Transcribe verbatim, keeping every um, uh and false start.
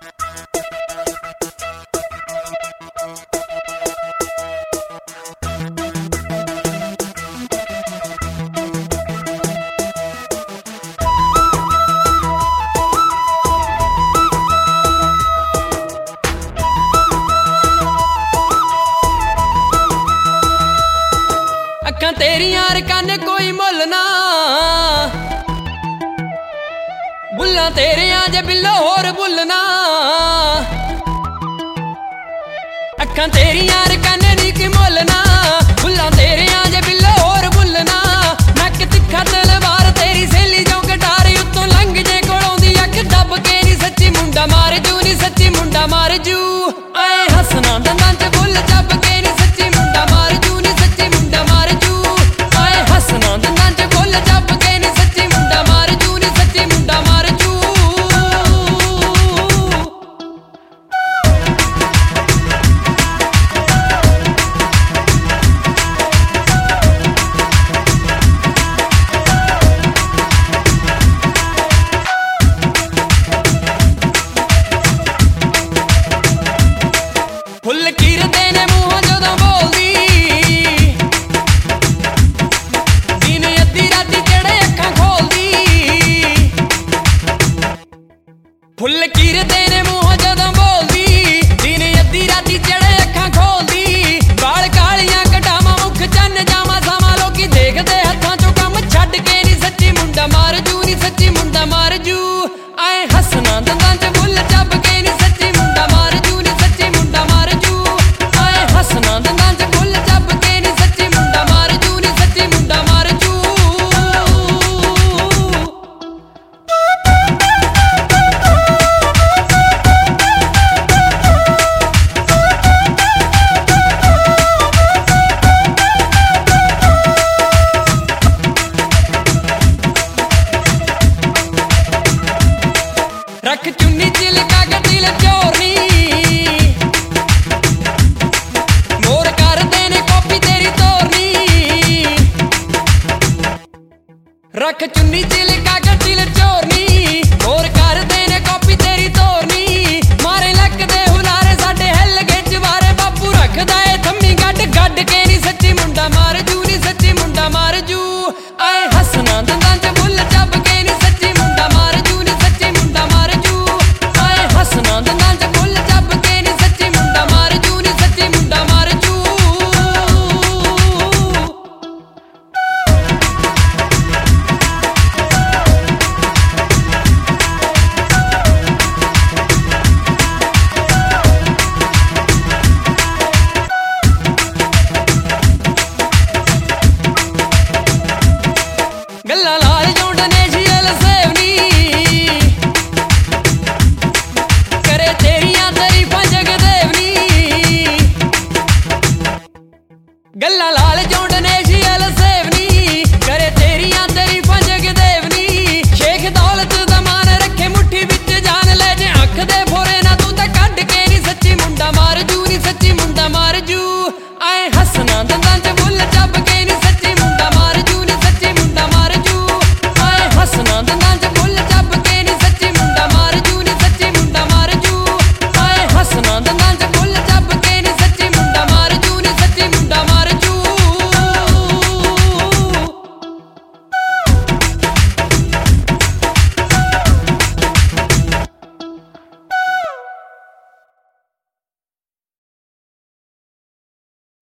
अखां तेरियां रकाने कोई मुल ना, बुल्ला तेरियां जे बिल्लो होर बुलना। अखां तेरियां रकाने नी कोई मुल ना, बुल्ला तेरियां जे बिल्लो होर बुलना। नक तिखा तलवार तेरी सहेली जो कटारी उत्तों लंघ जे कोलों दी अख दब के नी सच्ची मुंडा मार जू नी सच्ची मुंडा मार जू। ऐ हसना दंदां च बुल जब के नी सच्ची मुंडा मार जू नी सच्ची मुंडा मार जू। ऐ हसना दंदां च बुल जब के नी सच्ची मुंडा मार जू नी सच्ची मुंडा मार जू। फुल कीरदे ने मूंहों जदों बोलदी, दिन अद्धी राती चढ़े अखां खोलदी। फुल कीरदे ने मूंहों जदों बोलदी, दिन अद्धी राती चढ़े अखां खोलदी। बाल कालियां कटावां मुख चन्न जावां सावां लोकी देखदे हत्थां चों कम छड्ड के नी सच्ची मुंडा मार जू नी सच्ची मुंडा मार जू। ऐ हसना दंदां च बुल जब के नी सच्ची मुंडा मार जू नी सच्ची मुंडा मार जू। ऐ हसना दंदां च बुल जब के नी सच्ची मुंडा मार जू नी सच्ची मुंडा मार जू। रख चुन्नी चिलका के दिल चोरनी, मोर कर देने कॉपी तेरी तोरनी। रख चुन्नी चिलका के दिल चोरनी, मोर कर देने कॉपी तेरी तोरनी। मारे लक दे हुलारे साडे हिल गए जवारे, बापू रखदा ए थम्मी गड्ड गड्ड के नी सच्ची मुंडा मार जू नी सच्ची मुंडा मार जू। ऐ हसना दंदां च बुल जब के नी सच्ची मुंडा मार जू नी सच्ची मुंडा मार जू। ऐ हसना दंदां च बुल जब के नी सच्ची मुंडा मार जू नी सच्ची मुंडा मार जू। गल्ला लाल जोंड ने शीरल सेवनी, करे तेरियां तरीफां जगदेवनी। गल्ला लाल जोंड ने शीरल सेवनी, करे तेरियां तरीफां जगदेवनी। शेख दौलत दा मान रखे मुट्ठी विच जान ले, जे अख दे फोरे ना तू तां कड्ड के नी सच्ची मुंडा मार जू नी सच्ची मुंडा मार जू। ऐ